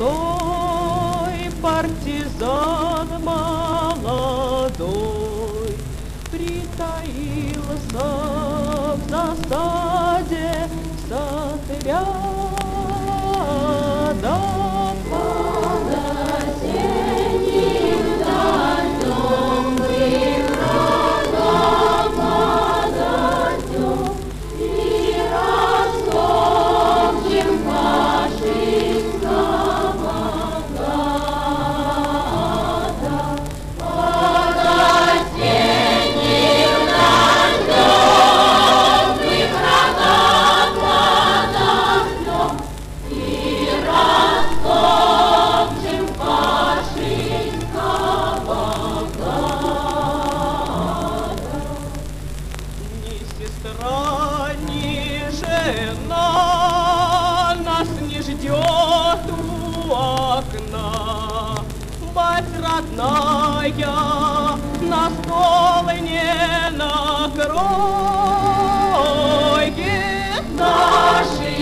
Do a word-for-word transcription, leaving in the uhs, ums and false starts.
Постой, партизан молодой, притаился в засаде сад рядом. Под осенним дождем мы врага подождем и растопчем фашистского гада. Под осенним дождем мы врага подождем и растопчем фашистского гада. Ни сестра, ни жена нас не ждет у окна. Мать родная, на стол не накроет. Наши